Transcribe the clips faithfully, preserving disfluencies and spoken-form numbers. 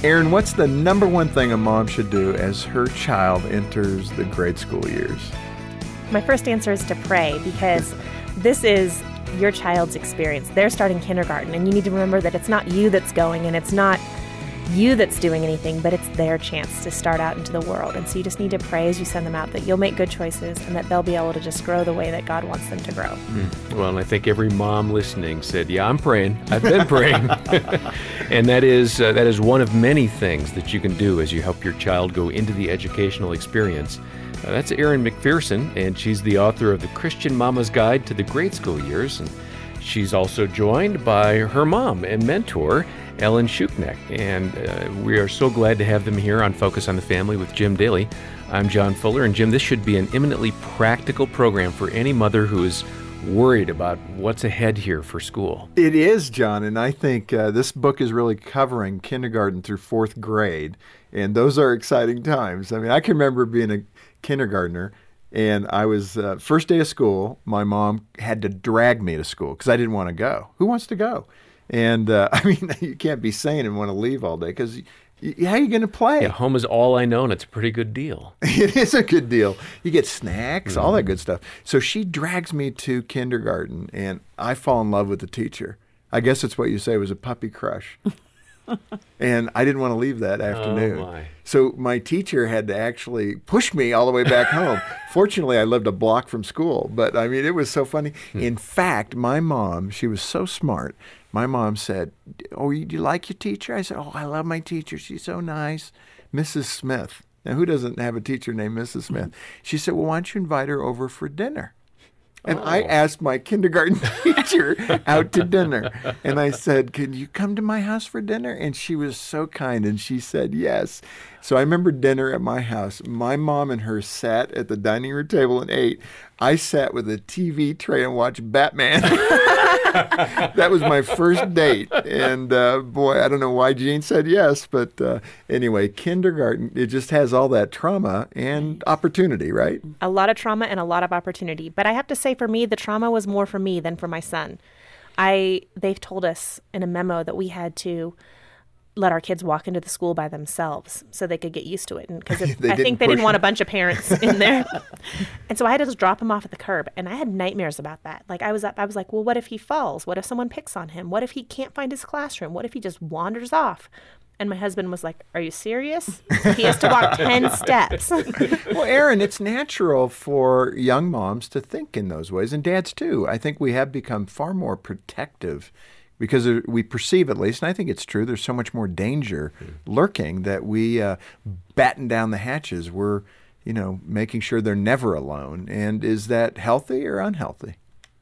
Erin, what's the number one thing a mom should do as her child enters the grade school years? My first answer is to pray, because this is your child's experience. They're starting kindergarten, and you need to remember that it's not you that's going, and it's not you that's doing anything, but it's their chance to start out into the world. And so you just need to pray as you send them out that you'll make good choices and that they'll be able to just grow the way that God wants them to grow. Mm. Well, and I think every mom listening said, yeah, I'm praying. I've been praying. And that is uh, that is one of many things that you can do as you help your child go into the educational experience. Uh, that's Erin McPherson, and she's the author of The Christian Mama's Guide to the Grade School Years. And she's also joined by her mom and mentor, Ellen Shukneck, and uh, we are so glad to have them here on Focus on the Family with Jim Daly. I'm John Fuller, and Jim, this should be an eminently practical program for any mother who is worried about what's ahead here for school. It is, John, and I think uh, this book is really covering kindergarten through fourth grade, and those are exciting times. I mean, I can remember being a kindergartner, and I was, uh, first day of school, my mom had to drag me to school because I didn't want to go. Who wants to go? And, uh, I mean, you can't be sane and want to leave all day because how are you going to play? Yeah, home is all I know, and it's a pretty good deal. It is a good deal. You get snacks, mm-hmm. all that good stuff. So she drags me to kindergarten, and I fall in love with the teacher. I guess it's what you say, it was a puppy crush. And I didn't want to leave that afternoon. Oh my. So my teacher had to actually push me all the way back home. Fortunately, I lived a block from school. But, I mean, it was so funny. Hmm. In fact, my mom, she was so smart. My mom said, oh, do you like your teacher? I said, oh, I love my teacher. She's so nice. Missus Smith. Now, who doesn't have a teacher named Missus Smith? She said, well, why don't you invite her over for dinner? And oh. I asked my kindergarten teacher out to dinner. And I said, can you come to my house for dinner? And she was so kind, and she said yes. So I remember dinner at my house. My mom and her sat at the dining room table and ate. I sat with a T V tray and watched Batman. That was my first date. And uh, boy, I don't know why Jean said yes. But uh, anyway, kindergarten, it just has all that trauma and opportunity, right? A lot of trauma and a lot of opportunity. But I have to say, for me, the trauma was more for me than for my son. I They've told us in a memo that we had to let our kids walk into the school by themselves so they could get used to it. And because I think they didn't want a bunch of parents in there. And so I had to just drop him off at the curb. And I had nightmares about that. Like I was up, I was like, well, what if he falls? What if someone picks on him? What if he can't find his classroom? What if he just wanders off? And my husband was like, are you serious? He has to walk ten steps. Well, Erin, it's natural for young moms to think in those ways, and dads too. I think we have become far more protective because we perceive, at least, and I think it's true, there's so much more danger lurking that we uh, batten down the hatches. We're, you know, making sure they're never alone. And is that healthy or unhealthy?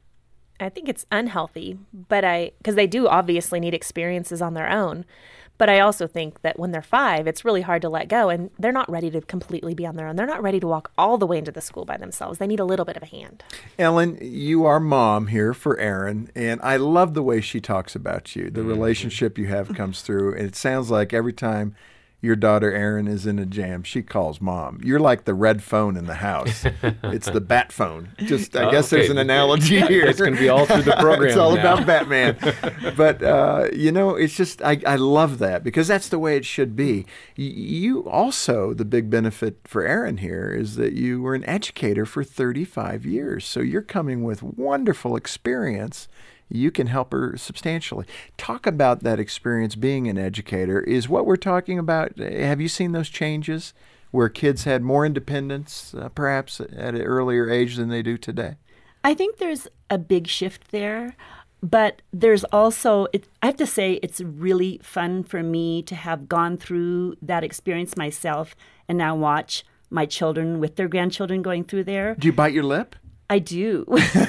I think it's unhealthy, but I, because they do obviously need experiences on their own. But I also think that when they're five, it's really hard to let go, and they're not ready to completely be on their own. They're not ready to walk all the way into the school by themselves. They need a little bit of a hand. Ellen, you are mom here for Erin, and I love the way she talks about you. The mm-hmm. relationship you have comes through, and it sounds like every time your daughter Erin is in a jam, she calls mom. You're like the red phone in the house. It's the bat phone. Just, I guess okay. there's an analogy here. It's going to be all through the program. It's all now. about Batman. But, uh, you know, it's just, I, I love that because that's the way it should be. You also, the big benefit for Erin here is that you were an educator for thirty-five years. So you're coming with wonderful experience. You can help her substantially. Talk about that experience being an educator. Is what we're talking about, have you seen those changes where kids had more independence, uh, perhaps at an earlier age than they do today? I think there's a big shift there, but there's also, it, I have to say, it's really fun for me to have gone through that experience myself and now watch my children with their grandchildren going through there. Do you bite your lip? I do.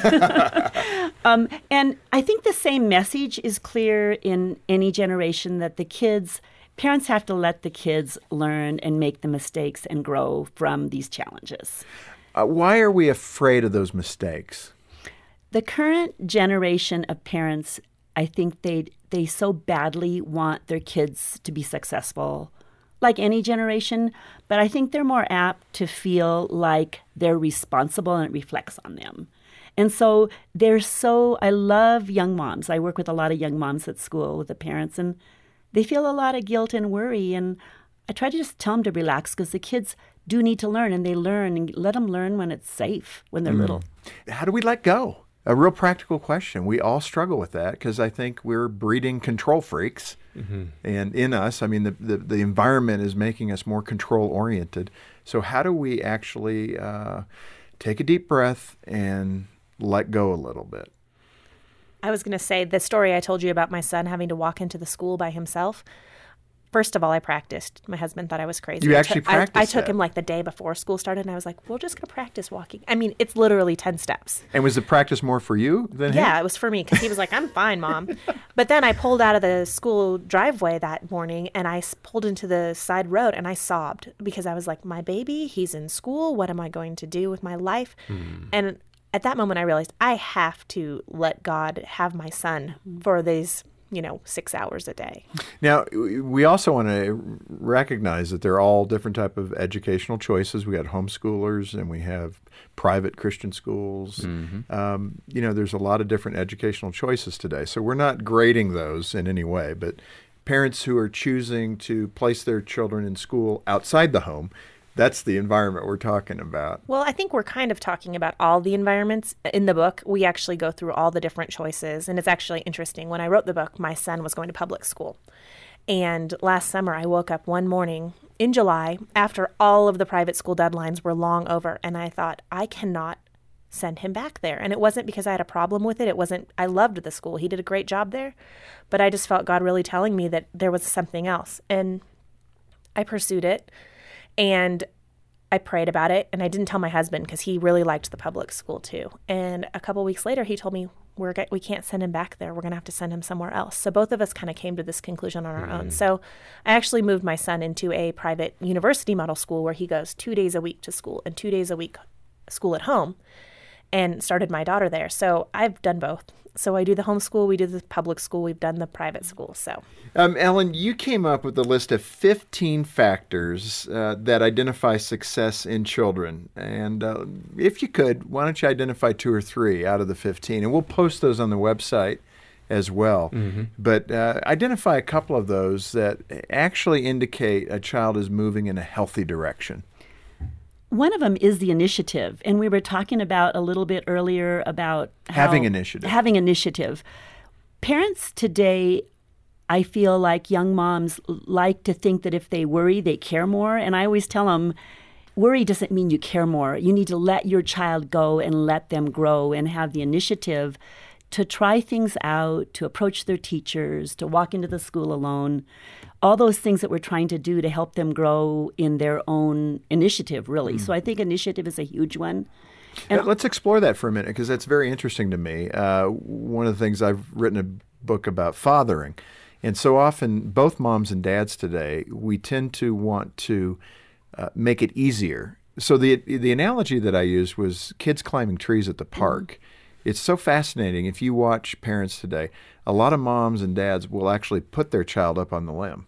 um, and I think the same message is clear in any generation that the kids, parents have to let the kids learn and make the mistakes and grow from these challenges. Uh, why are we afraid of those mistakes? The current generation of parents, I think they they so badly want their kids to be successful, like any generation, but I think they're more apt to feel like they're responsible and it reflects on them. And so they're so, I love young moms. I work with a lot of young moms at school with the parents, and they feel a lot of guilt and worry. And I try to just tell them to relax because the kids do need to learn, and they learn, and let them learn when it's safe, when they're mm. little. How do we let go? A real practical question. We all struggle with that because I think we're breeding control freaks. Mm-hmm. And in us, I mean, the, the, the environment is making us more control-oriented. So how do we actually uh, take a deep breath and let go a little bit? I was going to say the story I told you about my son having to walk into the school by himself. First of all, I practiced. My husband thought I was crazy. You I actually took, practiced I, I took that. him like the day before school started, and I was like, we're just going to practice walking. I mean, it's literally ten steps. And was the practice more for you than him? Yeah, it was for me because he was like, I'm fine, Mom. But then I pulled out of the school driveway that morning, and I s- pulled into the side road, and I sobbed because I was like, my baby, he's in school. What am I going to do with my life? Mm. And at that moment, I realized I have to let God have my son for these you know, six hours a day. Now, we also want to recognize that there are all different type of educational choices. We got homeschoolers and we have private Christian schools. Mm-hmm. Um, you know, there's a lot of different educational choices today. So we're not grading those in any way, but parents who are choosing to place their children in school outside the home, that's the environment we're talking about. Well, I think we're kind of talking about all the environments. In the book, we actually go through all the different choices. And it's actually interesting. When I wrote the book, my son was going to public school. And last summer, I woke up one morning in July after all of the private school deadlines were long over. And I thought, I cannot send him back there. And it wasn't because I had a problem with it. It wasn't, I loved the school. He did a great job there. But I just felt God really telling me that there was something else. And I pursued it. And I prayed about it, and I didn't tell my husband because he really liked the public school too. And a couple weeks later, he told me, We're get, we can't send him back there. We're going to have to send him somewhere else. So both of us kind of came to this conclusion on our mm-hmm. own. So I actually moved my son into a private university model school where he goes two days a week to school and two days a week school at home, and started my daughter there. So I've done both. So I do the homeschool, we do the public school, we've done the private school. So, um, Ellen, you came up with a list of fifteen factors uh, that identify success in children. And uh, if you could, why don't you identify two or three out of the fifteen? And we'll post those on the website as well. Mm-hmm. But uh, identify a couple of those that actually indicate a child is moving in a healthy direction. One of them is the initiative, and we were talking about a little bit earlier about how having initiative. Having initiative. Parents today, I feel like young moms like to think that if they worry, they care more, and I always tell them, worry doesn't mean you care more. You need to let your child go and let them grow and have the initiative to try things out, to approach their teachers, to walk into the school alone. All those things that we're trying to do to help them grow in their own initiative, really. Mm. So I think initiative is a huge one. And let's explore that for a minute, because that's very interesting to me. Uh, one of the things, I've written a book about fathering. And so often, both moms and dads today, we tend to want to uh, make it easier. So the the analogy that I used was kids climbing trees at the park. Mm. It's so fascinating. If you watch parents today, a lot of moms and dads will actually put their child up on the limb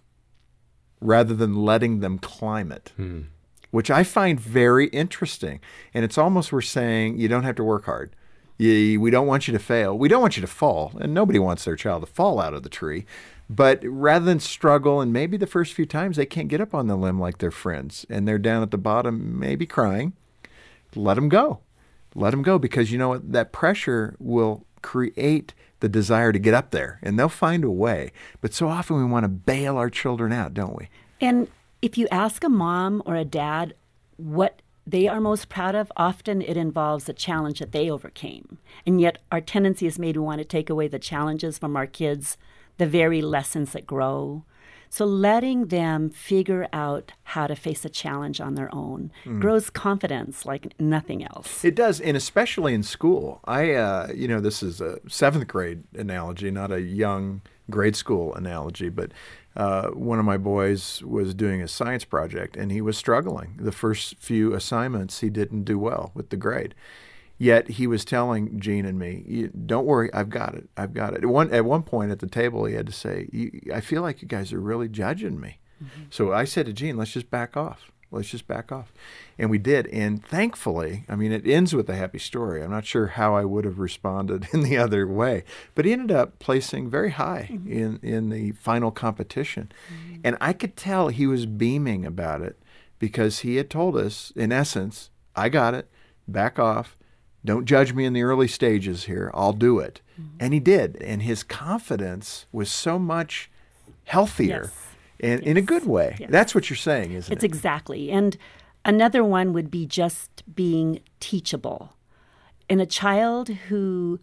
rather than letting them climb it, hmm. which I find very interesting. And it's almost we're saying you don't have to work hard. You, we don't want you to fail. We don't want you to fall. And nobody wants their child to fall out of the tree. But rather than struggle, and maybe the first few times they can't get up on the limb like their friends, and they're down at the bottom maybe crying, let them go. Let them go, because you know what? That pressure will create the desire to get up there, and they'll find a way. But so often we want to bail our children out, don't we? And if you ask a mom or a dad what they are most proud of, often it involves a challenge that they overcame. And yet our tendency is maybe we want to take away the challenges from our kids, the very lessons that grow. So letting them figure out how to face a challenge on their own mm. grows confidence like nothing else. It does, and especially in school. I, uh, you know, this is a seventh grade analogy, not a young grade school analogy, but uh, one of my boys was doing a science project, and he was struggling. The first few assignments, he didn't do well with the grade. Yet he was telling Gene and me, don't worry, I've got it, I've got it. At one, at one point at the table, he had to say, I feel like you guys are really judging me. Mm-hmm. So I said to Gene, let's just back off. Let's just back off. And we did. And thankfully, I mean, it ends with a happy story. I'm not sure how I would have responded in the other way. But he ended up placing very high mm-hmm. in, in the final competition. Mm-hmm. And I could tell he was beaming about it because he had told us, in essence, I got it, back off. Don't judge me in the early stages here. I'll do it. Mm-hmm. And he did. And his confidence was so much healthier yes. and yes. in a good way. Yes. That's what you're saying, isn't it's it? It's exactly. And another one would be just being teachable. In a child who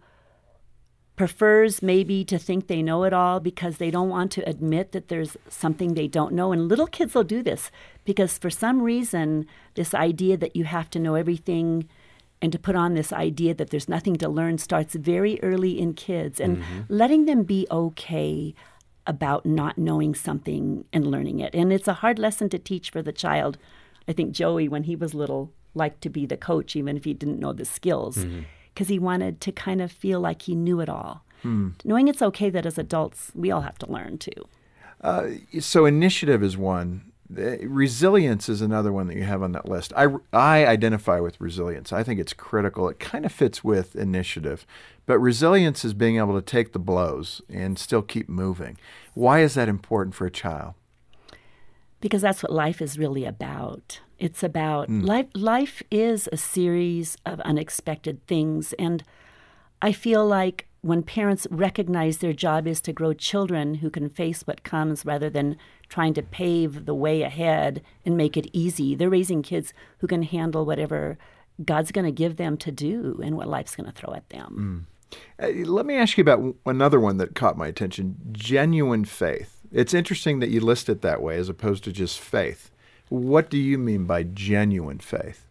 prefers maybe to think they know it all because they don't want to admit that there's something they don't know. And little kids will do this because for some reason, this idea that you have to know everything and to put on this idea that there's nothing to learn starts very early in kids. And mm-hmm. letting them be okay about not knowing something and learning it. And it's a hard lesson to teach for the child. I think Joey, when he was little, liked to be the coach, even if he didn't know the skills, because mm-hmm. he wanted to kind of feel like he knew it all. Mm. Knowing it's okay that as adults, we all have to learn too. Uh, so initiative is one. Resilience is another one that you have on that list. I, I identify with resilience. I think it's critical. It kind of fits with initiative. But resilience is being able to take the blows and still keep moving. Why is that important for a child? Because that's what life is really about. It's about mm. life. Life is a series of unexpected things. And I feel like when parents recognize their job is to grow children who can face what comes rather than trying to pave the way ahead and make it easy, they're raising kids who can handle whatever God's going to give them to do and what life's going to throw at them. Mm. Uh, let me ask you about another one that caught my attention, genuine faith. It's interesting that you list it that way as opposed to just faith. What do you mean by genuine faith?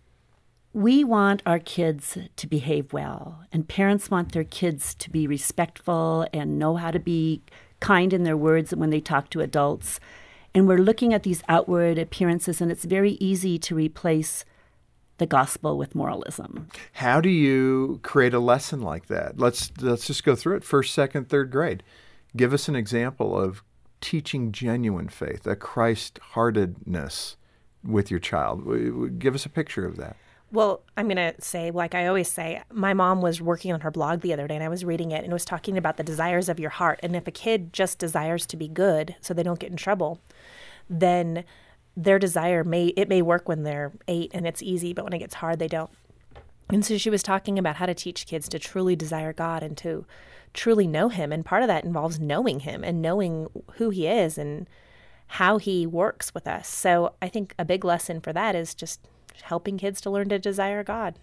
We want our kids to behave well, and parents want their kids to be respectful and know how to be kind in their words when they talk to adults. And we're looking at these outward appearances, and it's very easy to replace the gospel with moralism. How do you create a lesson like that? Let's let's just go through it. First, second, third grade. Give us an example of teaching genuine faith, a Christ-heartedness with your child. Give us a picture of that. Well, I'm going to say, like I always say, my mom was working on her blog the other day, and I was reading it, and it was talking about the desires of your heart. And if a kid just desires to be good so they don't get in trouble, then their desire may, it may work when they're eight and it's easy, but when it gets hard, they don't. And so she was talking about how to teach kids to truly desire God and to truly know him. And part of that involves knowing him and knowing who he is and how he works with us. So I think a big lesson for that is just helping kids to learn to desire God.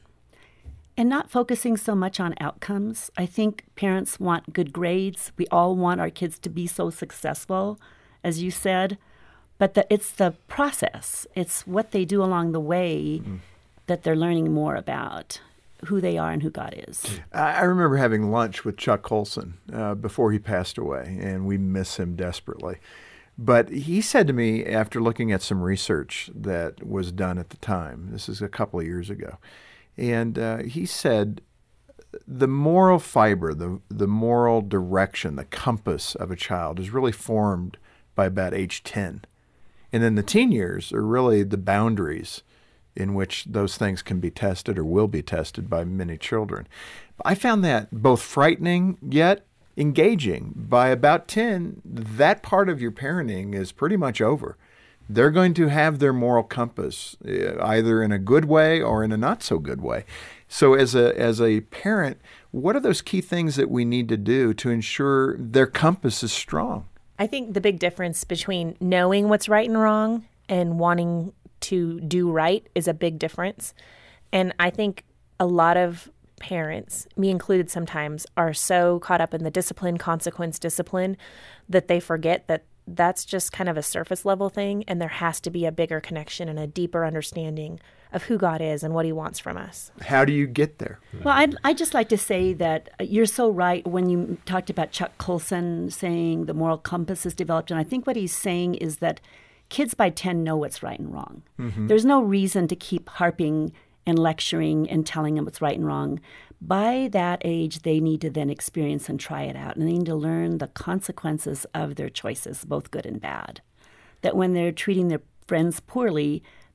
And not focusing so much on outcomes. I think parents want good grades. We all want our kids to be so successful, as you said. But the, it's the process. It's what they do along the way mm. that they're learning more about who they are and who God is. I remember having lunch with Chuck Colson uh, before he passed away, and we miss him desperately. But he said to me, after looking at some research that was done at the time, this is a couple of years ago, and uh, he said the moral fiber, the, the moral direction, the compass of a child is really formed by about age ten. And then the teen years are really the boundaries in which those things can be tested or will be tested by many children. I found that both frightening yet engaging. By about ten, that part of your parenting is pretty much over. They're going to have their moral compass either in a good way or in a not so good way. So as a as a parent, what are those key things that we need to do to ensure their compass is strong? I think the big difference between knowing what's right and wrong and wanting to do right is a big difference. And I think a lot of parents, me included sometimes, are so caught up in the discipline, consequence, discipline, that they forget that that's just kind of a surface level thing, and there has to be a bigger connection and a deeper understanding of who God is and what he wants from us. How do you get there? Well, I'd, I'd just like to say that you're so right when you talked about Chuck Colson saying the moral compass is developed, and I think what he's saying is that kids by ten know what's right and wrong. Mm-hmm. There's no reason to keep harping and lecturing and telling them what's right and wrong. By that age, they need to then experience and try it out, and they need to learn the consequences of their choices, both good and bad. That when they're treating their friends poorly,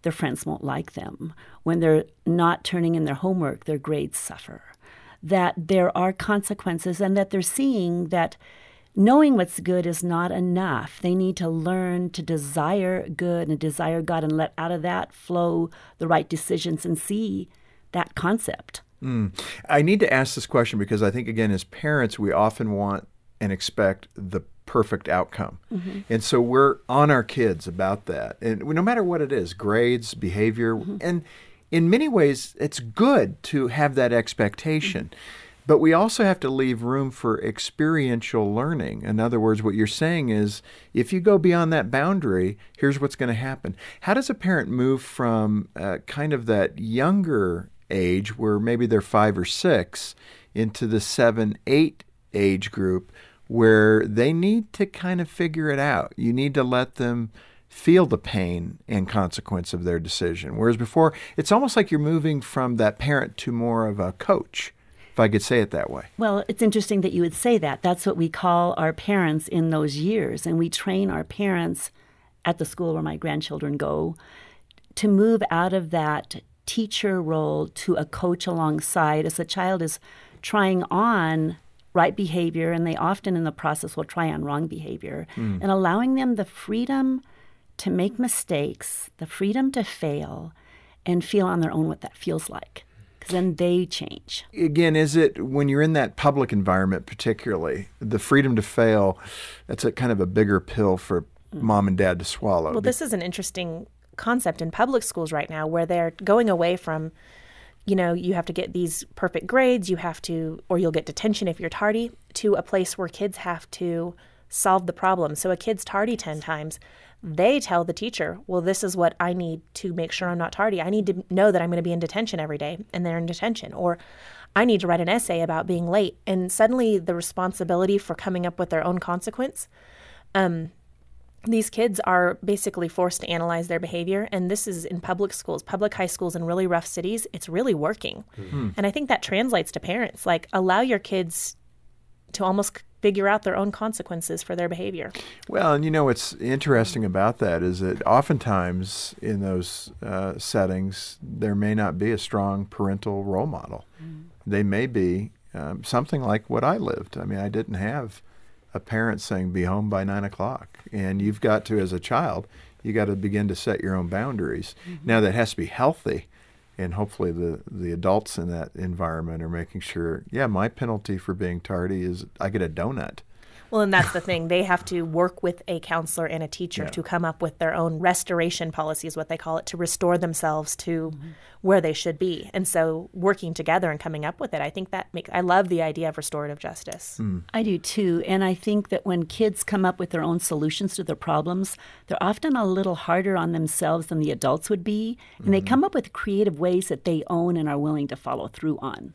their friends won't like them. When they're not turning in their homework, their grades suffer. That there are consequences, and that they're seeing that knowing what's good is not enough. They need to learn to desire good and desire God and let out of that flow the right decisions and see that concept. Mm. I need to ask this question because I think, again, as parents, we often want and expect the perfect outcome. Mm-hmm. And so we're on our kids about that. And no matter what it is, grades, behavior, mm-hmm. and in many ways, it's good to have that expectation. Mm-hmm. But we also have to leave room for experiential learning. In other words, what you're saying is, if you go beyond that boundary, here's what's going to happen. How does a parent move from uh, kind of that younger age, where maybe they're five or six, into the seven, eight age group, where they need to kind of figure it out? You need to let them feel the pain and consequence of their decision. Whereas before, it's almost like you're moving from that parent to more of a coach, if I could say it that way. Well, it's interesting that you would say that. That's what we call our parents in those years. And we train our parents at the school where my grandchildren go to move out of that teacher role to a coach alongside as the child is trying on right behavior, and they often in the process will try on wrong behavior, mm. and allowing them the freedom to make mistakes, the freedom to fail, and feel on their own what that feels like. Then they change. Again, is it when you're in that public environment particularly, the freedom to fail, that's a kind of a bigger pill for mm. mom and dad to swallow? Well, this is an interesting concept in public schools right now, where they're going away from, you know, you have to get these perfect grades, you have to, or you'll get detention if you're tardy, to a place where kids have to solve the problem. So a kid's tardy ten times. They tell the teacher, well, this is what I need to make sure I'm not tardy. I need to know that I'm going to be in detention every day, and they're in detention. Or I need to write an essay about being late. And suddenly the responsibility for coming up with their own consequence, um, these kids are basically forced to analyze their behavior. And this is in public schools, public high schools in really rough cities. It's really working. Mm-hmm. And I think that translates to parents. Like, allow your kids to almost figure out their own consequences for their behavior. Well, and you know what's interesting about that is that oftentimes in those uh, settings, there may not be a strong parental role model. Mm. They may be um, something like what I lived. I mean, I didn't have a parent saying, be home by nine o'clock. And you've got to, as a child, you got to begin to set your own boundaries. Mm-hmm. Now, that has to be healthy. And hopefully the, the adults in that environment are making sure, yeah, my penalty for being tardy is I get a donut. Well, and that's the thing. They have to work with a counselor and a teacher yeah. to come up with their own restoration policy, is what they call it, to restore themselves to mm-hmm. where they should be. And so working together and coming up with it, I think that makes, I love the idea of restorative justice. Mm. I do too. And I think that when kids come up with their own solutions to their problems, they're often a little harder on themselves than the adults would be. And mm-hmm. they come up with creative ways that they own and are willing to follow through on.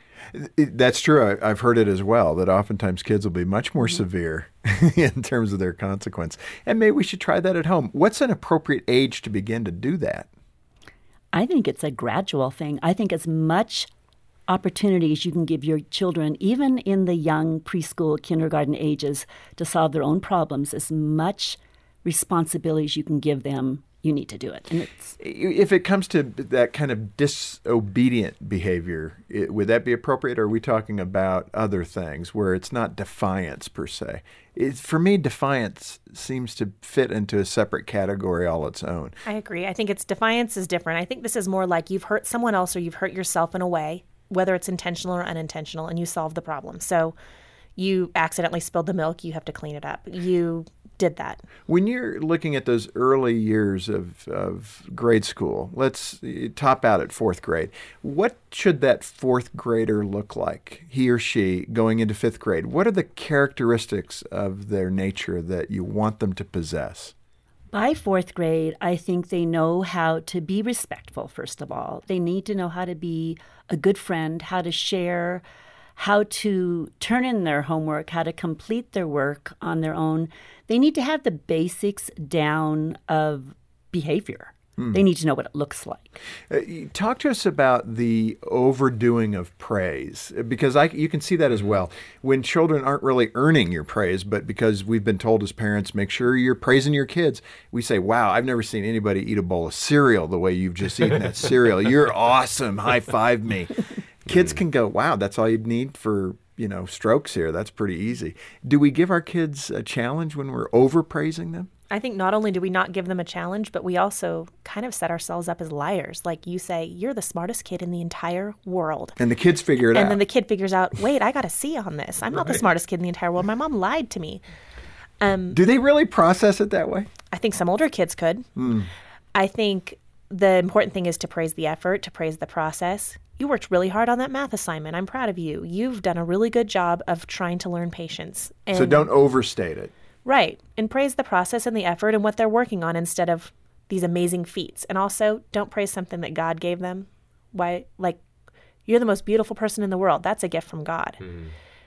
That's true. I've heard it as well, that oftentimes kids will be much more mm-hmm. severe in terms of their consequence. And maybe we should try that at home. What's an appropriate age to begin to do that? I think it's a gradual thing. I think as much opportunity as you can give your children, even in the young preschool, kindergarten ages, to solve their own problems, as much responsibility as you can give them, you need to do it. And it's, if it comes to that kind of disobedient behavior, it, would that be appropriate, or are we talking about other things where it's not defiance per se? It's, for me, defiance seems to fit into a separate category all its own. I agree. I think it's defiance is different. I think this is more like you've hurt someone else or you've hurt yourself in a way, whether it's intentional or unintentional, and you solve the problem. So you accidentally spilled the milk, you have to clean it up. You did that. When you're looking at those early years of, of grade school, let's top out at fourth grade. What should that fourth grader look like, he or she, going into fifth grade? What are the characteristics of their nature that you want them to possess? By fourth grade, I think they know how to be respectful, first of all. They need to know how to be a good friend, how to share, how to turn in their homework, how to complete their work on their own. They need to have the basics down of behavior. They need to know what it looks like. Uh, you- talk to us about the overdoing of praise, because I, you can see that as well. When children aren't really earning your praise, but because we've been told as parents, make sure you're praising your kids, we say, wow, I've never seen anybody eat a bowl of cereal the way you've just eaten that cereal. You're awesome. High five me. Kids can go, wow, that's all you need for, you know, strokes here. That's pretty easy. Do we give our kids a challenge when we're overpraising them? I think not only do we not give them a challenge, but we also kind of set ourselves up as liars. Like you say, you're the smartest kid in the entire world. And the kids figure it and out. then the kid figures out, wait, I got a C on this. I'm not the smartest kid in the entire world. My mom lied to me. Um, Do they really process it that way? I think some older kids could. Mm. I think the important thing is to praise the effort, to praise the process. You worked really hard on that math assignment. I'm proud of you. You've done a really good job of trying to learn patience. And So don't overstate it. Right. And praise the process and the effort and what they're working on instead of these amazing feats. And also, don't praise something that God gave them. Why, like, you're the most beautiful person in the world. That's a gift from God. Mm.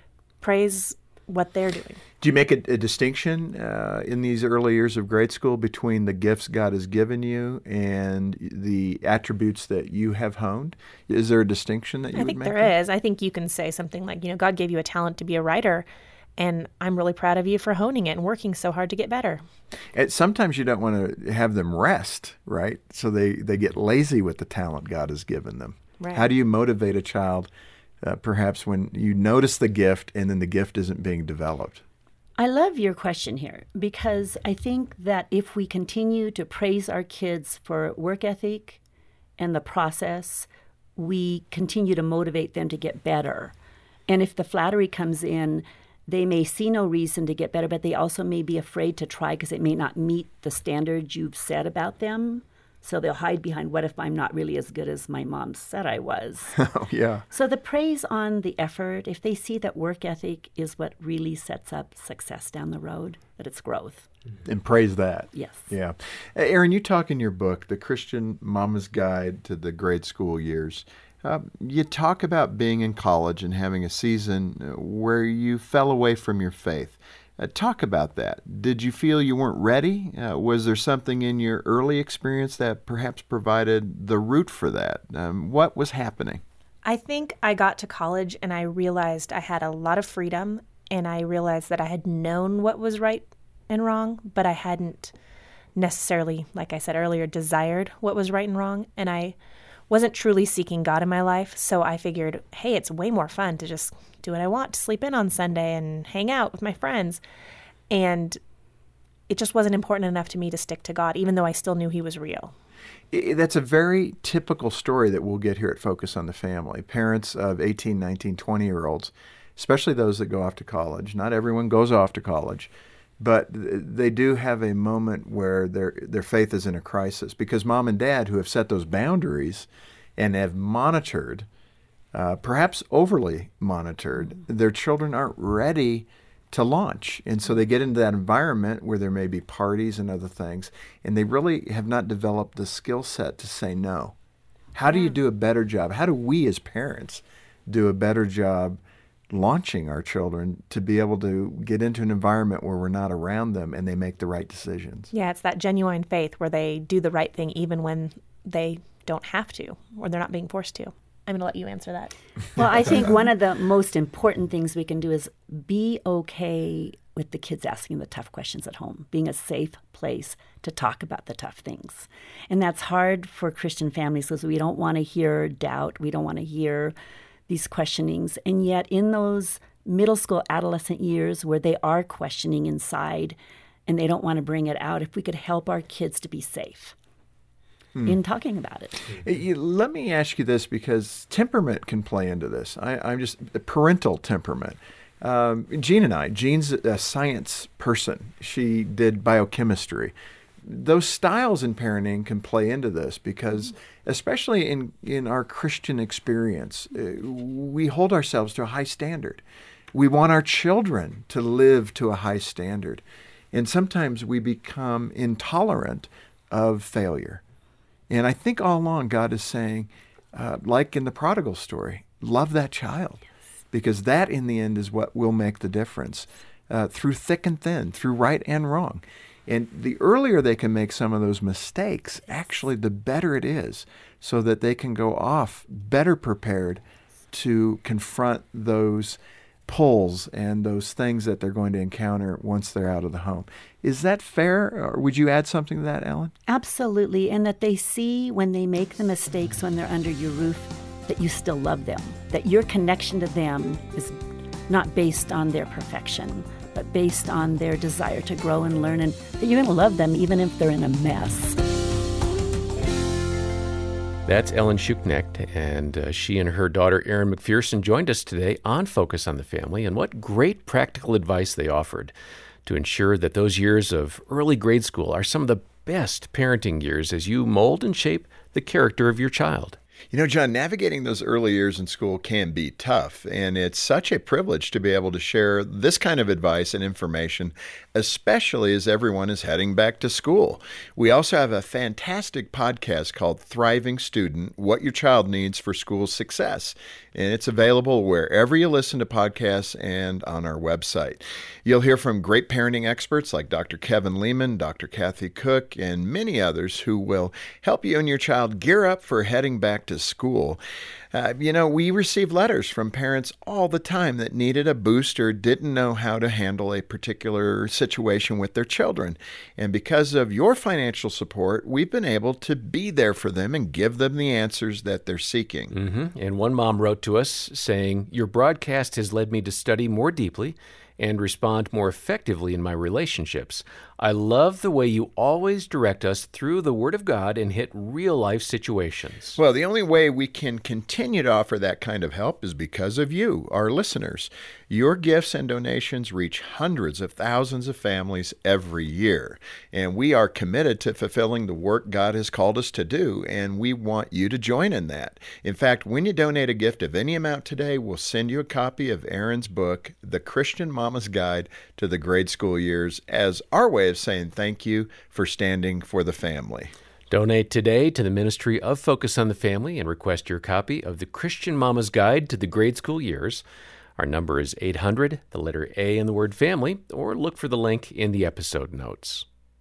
Praise what they're doing. Do you make a, a distinction uh, in these early years of grade school between the gifts God has given you and the attributes that you have honed? Is there a distinction that you I would think make? there is. I think you can say something like, you know, God gave you a talent to be a writer, and I'm really proud of you for honing it and working so hard to get better. And sometimes you don't want to have them rest, right? So they, they get lazy with the talent God has given them. Right. How do you motivate a child, uh, perhaps when you notice the gift and then the gift isn't being developed? I love your question here because I think that if we continue to praise our kids for work ethic and the process, we continue to motivate them to get better. And if the flattery comes in, they may see no reason to get better, but they also may be afraid to try because it may not meet the standards you've set about them. So they'll hide behind, what if I'm not really as good as my mom said I was? Oh, yeah. So the praise on the effort, if they see that work ethic is what really sets up success down the road, that it's growth. And praise that. Yes. Yeah. Uh, Aaron, you talk in your book, The Christian Mama's Guide to the Grade School Years. Uh, you talk about being in college and having a season where you fell away from your faith. Uh, talk about that. Did you feel you weren't ready? Uh, was there something in your early experience that perhaps provided the root for that? Um, what was happening? I think I got to college and I realized I had a lot of freedom, and I realized that I had known what was right and wrong, but I hadn't necessarily, like I said earlier, desired what was right and wrong. And I wasn't truly seeking God in my life. So I figured, hey, it's way more fun to just do what I want, to sleep in on Sunday and hang out with my friends. And it just wasn't important enough to me to stick to God, even though I still knew he was real. I- That's a very typical story that we'll get here at Focus on the Family. Parents of eighteen, nineteen, twenty-year-olds, especially those that go off to college. Not everyone goes off to college, but th- they do have a moment where their their faith is in a crisis because mom and dad, who have set those boundaries and have monitored, uh, perhaps overly monitored, their children aren't ready to launch. And so they get into that environment where there may be parties and other things, and they really have not developed the skill set to say no. How do you do a better job? How do we as parents do a better job launching our children to be able to get into an environment where we're not around them and they make the right decisions? Yeah, it's that genuine faith where they do the right thing even when they don't have to or they're not being forced to. I'm going to let you answer that. Well, I think one of the most important things we can do is be okay with the kids asking the tough questions at home, being a safe place to talk about the tough things. And that's hard for Christian families because we don't want to hear doubt. We don't want to hear these questionings. And yet in those middle school, adolescent years where they are questioning inside and they don't want to bring it out, if we could help our kids to be safe in talking about it. You- Let me ask you this, because temperament can play into this. I, I'm just parental temperament. Um, Jean and I, Jean's a science person. She did biochemistry. Those styles in parenting can play into this because, especially in, in our Christian experience, uh, we hold ourselves to a high standard. We want our children to live to a high standard. And sometimes we become intolerant of failure. And I think all along God is saying, uh, like in the prodigal story, love that child. Because that in the end is what will make the difference. uh, through thick and thin, through right and wrong. And the earlier they can make some of those mistakes, actually the better it is, so that they can go off better prepared to confront those pulls and those things that they're going to encounter once they're out of the home. Is that fair? Or would you add something to that, Ellen? Absolutely. And that they see when they make the mistakes when they're under your roof that you still love them, that your connection to them is not based on their perfection, but based on their desire to grow and learn, and that you're going to love them even if they're in a mess. That's Ellen Schuknecht, and uh, she and her daughter Erin McPherson joined us today on Focus on the Family, and what great practical advice they offered to ensure that those years of early grade school are some of the best parenting years as you mold and shape the character of your child. You know, John, navigating those early years in school can be tough, and it's such a privilege to be able to share this kind of advice and information, especially as everyone is heading back to school. We also have a fantastic podcast called Thriving Student, What Your Child Needs for School Success, and it's available wherever you listen to podcasts and on our website. You'll hear from great parenting experts like Doctor Kevin Lehman, Doctor Kathy Cook, and many others who will help you and your child gear up for heading back to school. Uh, you know, we receive letters from parents all the time that needed a boost or didn't know how to handle a particular situation with their children. And because of your financial support, we've been able to be there for them and give them the answers that they're seeking. Mm-hmm. And one mom wrote to us saying, "Your broadcast has led me to study more deeply and respond more effectively in my relationships. I love the way you always direct us through the Word of God and hit real-life situations." Well, the only way we can continue to offer that kind of help is because of you, our listeners. Your gifts and donations reach hundreds of thousands of families every year, and we are committed to fulfilling the work God has called us to do, and we want you to join in that. In fact, when you donate a gift of any amount today, we'll send you a copy of Erin's book, The Christian Mama's Guide to the Grade School Years, as our way of saying thank you for standing for the family. Donate today to the Ministry of Focus on the Family and request your copy of The Christian Mama's Guide to the Grade School Years. Our number is eight hundred, the letter A in the word family, or look for the link in the episode notes.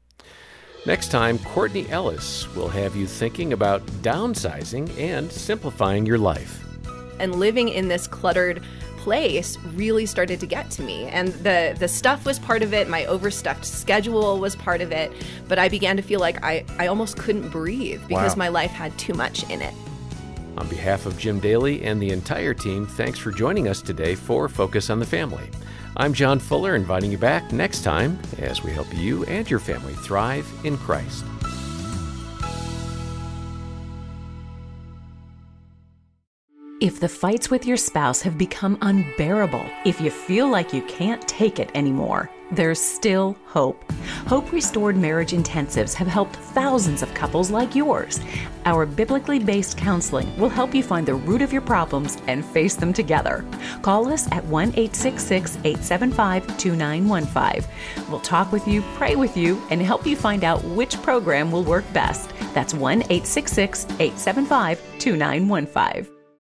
Next time, Courtney Ellis will have you thinking about downsizing and simplifying your life. And living in this cluttered place really started to get to me. And the, the stuff was part of it. My overstuffed schedule was part of it. But I began to feel like I, I almost couldn't breathe because Wow. my life had too much in it. On behalf of Jim Daly and the entire team, thanks for joining us today for Focus on the Family. I'm John Fuller, inviting you back next time as we help you and your family thrive in Christ. If the fights with your spouse have become unbearable, if you feel like you can't take it anymore, there's still hope. Hope Restored Marriage Intensives have helped thousands of couples like yours. Our biblically based counseling will help you find the root of your problems and face them together. Call us at one eight six six, eight seven five, two nine one five. We'll talk with you, pray with you, and help you find out which program will work best. That's one eight six six, eight seven five, two nine one five.